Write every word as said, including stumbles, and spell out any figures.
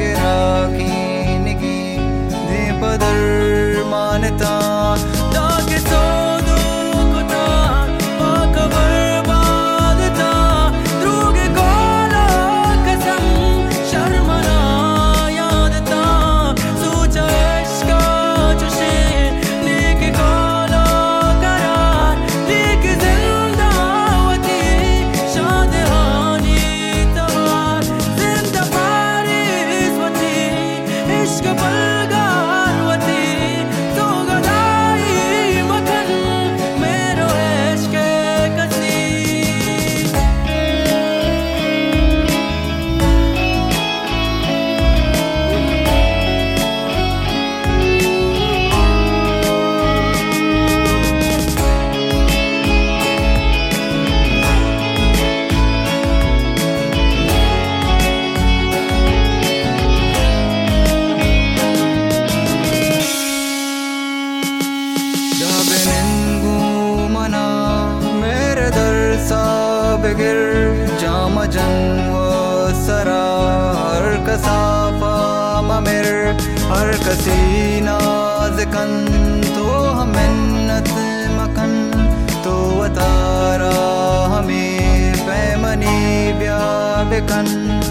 के राखी की दे पदर मानता ताकि सो दो कुता पाकबर बादता द्रोगे कोला कसम शर्मना यादता सोचा इश्का चुशे लेके कोला करार लेके जिंदावती शादहानी तवार जिंदा पारिस वती इश्क बलगार वती तो गदाई मखन मेरो इश्क कसी मेरे दर साबिगिर जाम जन व सरा हर कसाफा ममिर हर कसी नाज़कन तो हम मिन्नत मकन तो अतारा हमें पैमनी ब्या बिकन